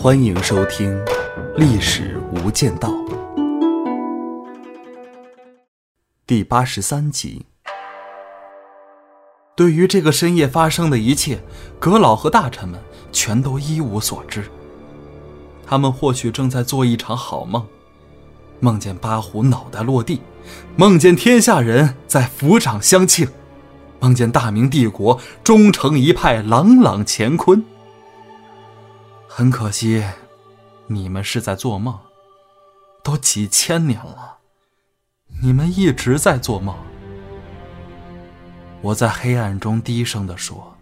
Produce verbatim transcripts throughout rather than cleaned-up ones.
欢迎收听《历史无间道》第八十三集。对于这个深夜发生的一切，阁老和大臣们全都一无所知。他们或许正在做一场好梦，梦见八虎脑袋落地，梦见天下人在抚掌相庆，梦见大明帝国终成一派，朗朗乾坤。很可惜，你们是在做梦，都几千年了，你们一直在做梦。我在黑暗中低声地说。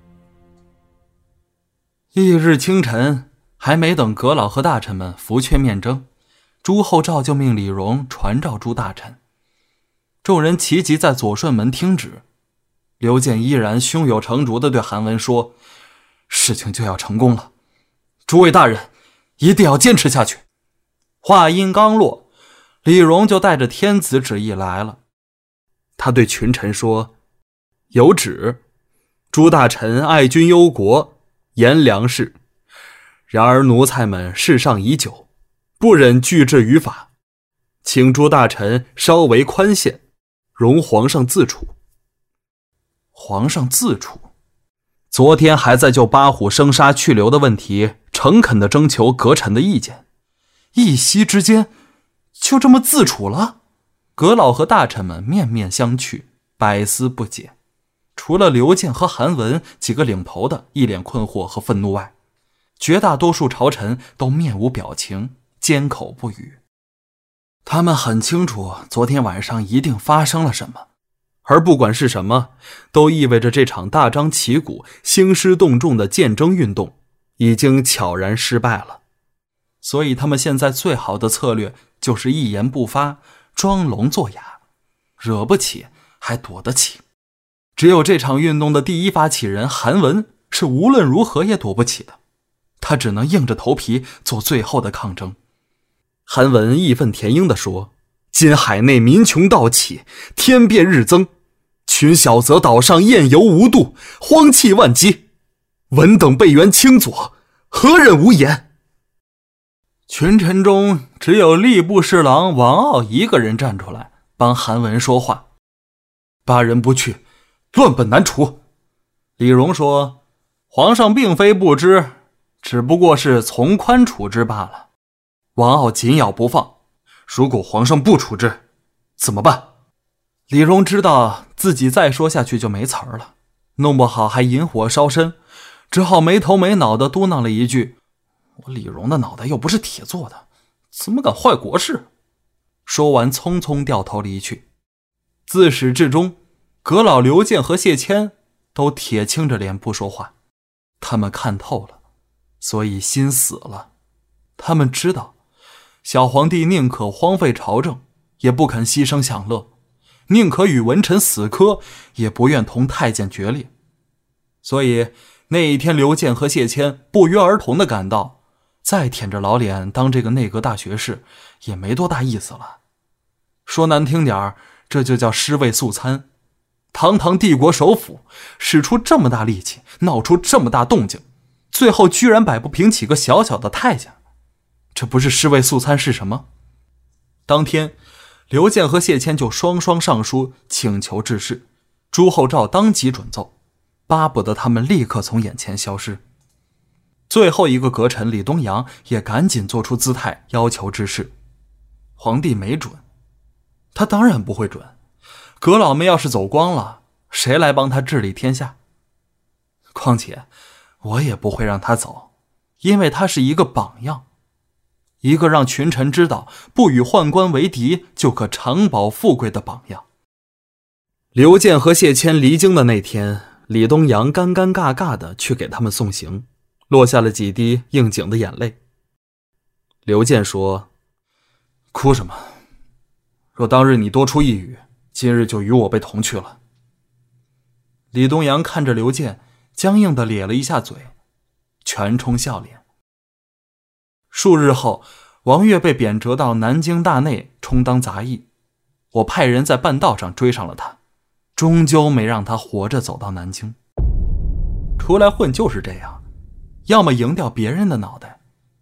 翌日清晨，还没等阁老和大臣们拂却面蒸，朱厚照就命李荣传召诸大臣。众人齐集在左顺门听旨。刘建依然胸有成竹地对韩文说，事情就要成功了，诸位大人一定要坚持下去。话音刚落，李荣就带着天子旨意来了。他对群臣说，有旨，诸大臣爱君忧国，严良事。然而奴才们事上已久，不忍拒之于法，请诸大臣稍为宽限，容皇上自处。皇上自处？昨天还在就八虎生杀去留的问题诚恳地征求阁臣的意见，一夕之间就这么自处了？阁老和大臣们面面相觑，百思不解。除了刘建和韩文几个领头的一脸困惑和愤怒外，绝大多数朝臣都面无表情，缄口不语。他们很清楚昨天晚上一定发生了什么，而不管是什么，都意味着这场大张旗鼓、兴师动众的建征运动已经悄然失败了。所以他们现在最好的策略就是一言不发，装聋作哑，惹不起还躲得起。只有这场运动的第一发起人韩文是无论如何也躲不起的，他只能硬着头皮做最后的抗争。韩文义愤填膺地说，今海内民穷盗起，天变日增，群小则岛上晏游无度，荒气万机，文等备援清左，何忍无言？群臣中只有吏部侍郎王傲一个人站出来帮韩文说话。八人不去，乱本难除。李荣说，皇上并非不知，只不过是从宽处置罢了。王傲紧咬不放，如果皇上不处置怎么办？李荣知道自己再说下去就没词儿了，弄不好还引火烧身，只好没头没脑地嘟囔了一句，我李荣的脑袋又不是铁做的，怎么敢坏国事？说完匆匆掉头离去。自始至终，阁老刘建和谢谦都铁青着脸不说话，他们看透了，所以心死了。他们知道小皇帝宁可荒废朝政，也不肯牺牲享乐，宁可与文臣死磕，也不愿同太监决裂。所以那一天刘建和谢谦不约而同地感到，再舔着老脸当这个内阁大学士也没多大意思了。说难听点，这就叫尸位素餐。堂堂帝国首辅，使出这么大力气，闹出这么大动静，最后居然摆不平起个小小的太监，这不是尸位素餐是什么？当天刘建和谢谦就双双上书请求致仕，朱厚照当即准奏，巴不得他们立刻从眼前消失。最后一个阁臣李东阳也赶紧做出姿态要求致仕。皇帝没准，他当然不会准，阁老们要是走光了，谁来帮他治理天下？况且我也不会让他走，因为他是一个榜样，一个让群臣知道不与宦官为敌就可长保富贵的榜样。刘建和谢谦离京的那天，李东阳尴尴尬尬地去给他们送行，落下了几滴应景的眼泪。刘建说，哭什么？若当日你多出一语，今日就与我被同去了。李东阳看着刘建，僵硬地咧了一下嘴，全冲笑脸。数日后，王悦被贬谪到南京大内充当杂役，我派人在半道上追上了他，终究没让他活着走到南京。出来混就是这样，要么赢掉别人的脑袋，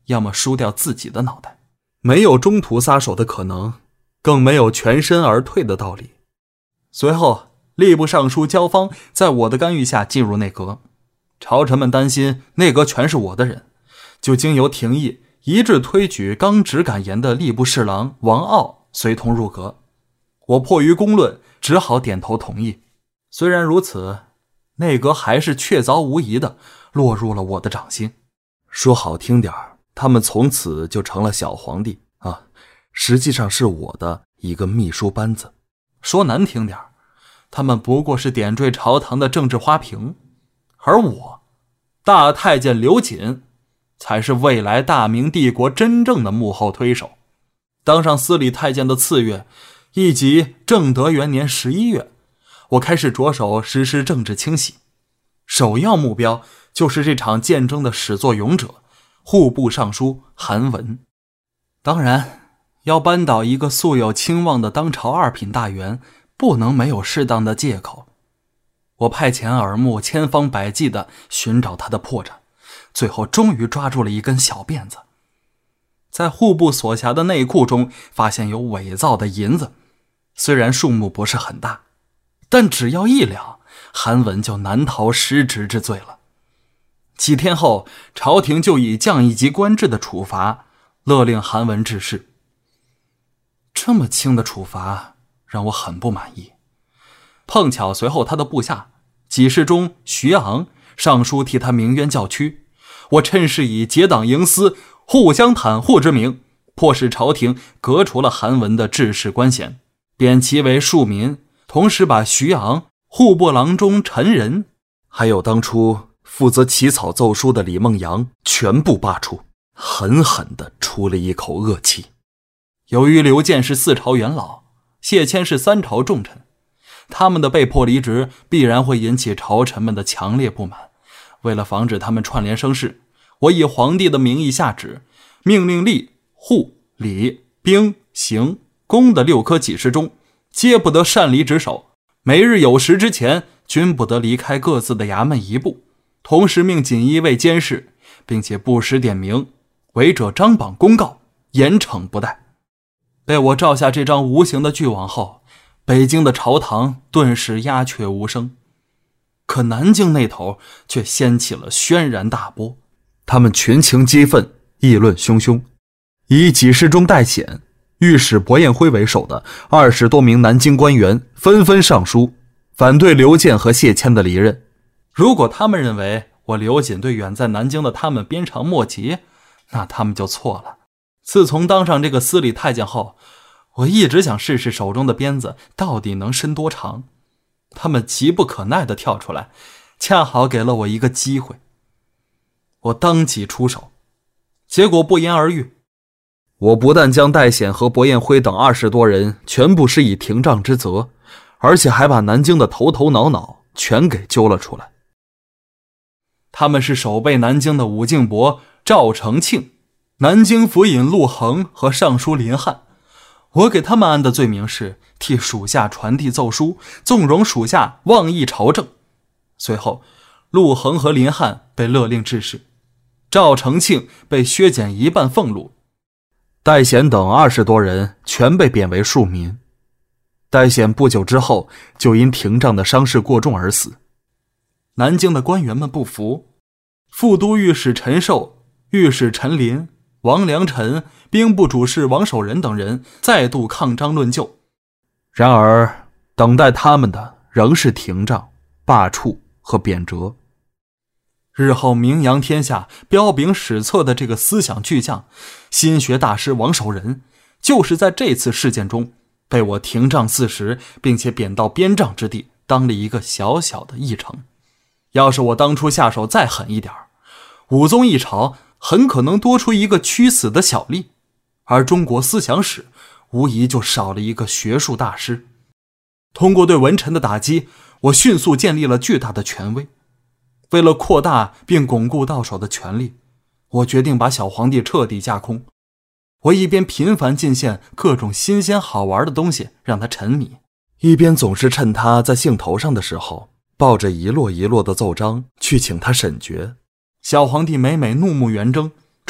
要么输掉自己的脑袋。没有中途撒手的可能，更没有全身而退的道理。随后吏部尚书焦方在我的干预下进入内阁，朝臣们担心内阁全是我的人，就经由廷议一致推举刚直敢言的吏部侍郎王傲随同入阁。我迫于公论，只好点头同意。虽然如此，内阁还是确凿无疑地落入了我的掌心。说好听点儿，他们从此就成了小皇帝啊，实际上是我的一个秘书班子。说难听点儿，他们不过是点缀朝堂的政治花瓶，而我大太监刘瑾才是未来大明帝国真正的幕后推手。当上司礼太监的次月，亦即正德元年十一月，我开始着手实施政治清洗，首要目标就是这场战争的始作俑者户部尚书韩文。当然，要扳倒一个素有清望的当朝二品大员，不能没有适当的借口。我派遣耳目千方百计地寻找他的破绽，最后终于抓住了一根小辫子。在户部所辖的内库中发现有伪造的银子，虽然数目不是很大，但只要一两，韩文就难逃失职之罪了。几天后，朝廷就以降一级官制的处罚勒令韩文致仕。这么轻的处罚让我很不满意。碰巧随后他的部下给事中徐昂上书替他鸣冤叫屈，我趁势以结党营私、互相袒护之名，迫使朝廷革除了韩文的致仕官衔，贬其为庶民，同时把徐昂、户部郎中陈仁，还有当初负责起草奏书的李梦阳全部罢黜，狠狠地出了一口恶气。由于刘健是四朝元老，谢谦是三朝重臣，他们的被迫离职必然会引起朝臣们的强烈不满。为了防止他们串联生事，我以皇帝的名义下旨，命令吏、户、礼、兵、刑、工的六科给事中皆不得擅离职守，每日酉时之前均不得离开各自的衙门一步。同时命锦衣卫监视，并且不时点名，违者张榜公告，严惩不贷。被我照下这张无形的巨网后，北京的朝堂顿时鸦雀无声。可南京那头却掀起了轩然大波，他们群情激愤，议论汹汹。以给事中戴显、御史薄彦辉为首的二十多名南京官员纷纷上书，反对刘健和谢谦的离任。如果他们认为我刘瑾对远在南京的他们鞭长莫及，那他们就错了。自从当上这个司礼太监后，我一直想试试手中的鞭子到底能伸多长。他们急不可耐地跳出来，恰好给了我一个机会。我当即出手，结果不言而喻。我不但将戴显和薄彦辉等二十多人全部施以廷杖之责，而且还把南京的头头脑脑全给揪了出来。他们是守备南京的武敬伯、赵承庆、南京府尹陆衡和尚书林汉。我给他们安的罪名是替属下传递奏书，纵容属下妄议朝政。随后陆衡和林汉被勒令致仕，赵承庆被削减一半俸禄，戴显等二十多人全被贬为庶民。戴显不久之后就因廷杖的伤势过重而死。南京的官员们不服，副都御史陈寿、御史陈林、王良臣、兵部主事王守仁等人再度抗章论旧。然而等待他们的仍是廷杖、罢黜和贬谪。日后名扬天下、彪炳史册的这个思想巨匠、心学大师王守仁，就是在这次事件中被我廷杖四十，并且贬到边帐之地，当了一个小小的议程。要是我当初下手再狠一点，武宗一朝很可能多出一个屈死的小吏，而中国思想史无疑就少了一个学术大师。通过对文臣的打击，我迅速建立了巨大的权威。为了扩大并巩固到手的权力，我决定把小皇帝彻底架空。我一边频繁进献各种新鲜好玩的东西让他沉迷，一边总是趁他在兴头上的时候，抱着一摞一摞的奏章去请他审决。小皇帝每每怒目圆睁，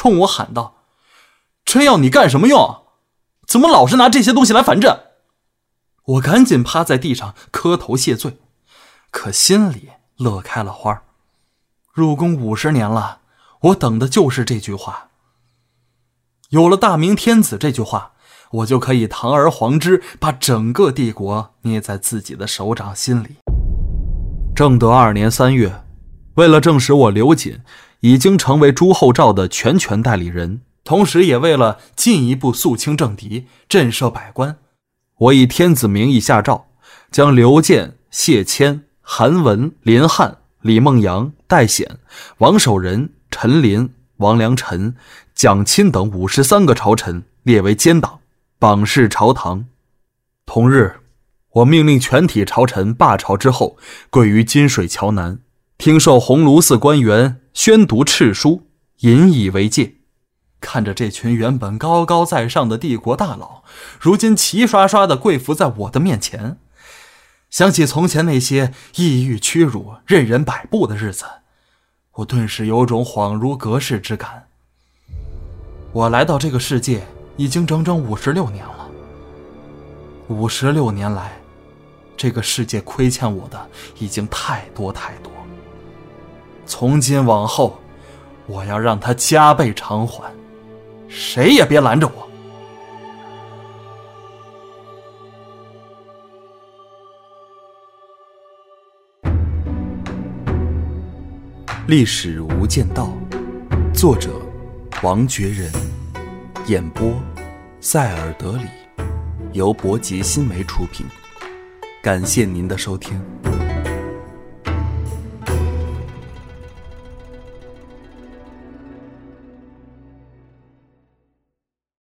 冲我喊道：真要你干什么用？怎么老是拿这些东西来烦朕？我赶紧趴在地上磕头谢罪，可心里乐开了花。入宫五十年了，我等的就是这句话。有了大明天子这句话，我就可以堂而皇之把整个帝国捏在自己的手掌心里。正德二年三月，为了证实我刘瑾已经成为朱厚照的全权代理人，同时也为了进一步肃清政敌，震慑百官，我以天子名义下诏，将刘建、谢谦、韩文、林汉、李梦阳、戴显、王守仁、陈琳、王良臣、蒋钦等五十三个朝臣列为奸党，榜示朝堂。同日，我命令全体朝臣罢朝之后，跪于金水桥南，听受鸿胪寺官员宣读敕书，引以为戒。看着这群原本高高在上的帝国大佬，如今齐刷刷地跪伏在我的面前，想起从前那些抑郁屈辱、任人摆布的日子，我顿时有种恍如隔世之感。我来到这个世界已经整整五十六年了，五十六年来，这个世界亏欠我的已经太多太多。从今往后，我要让他加倍偿还，谁也别拦着我。历史无间道，作者王觉仁，演播塞尔德里，由博吉新媒出品。感谢您的收听。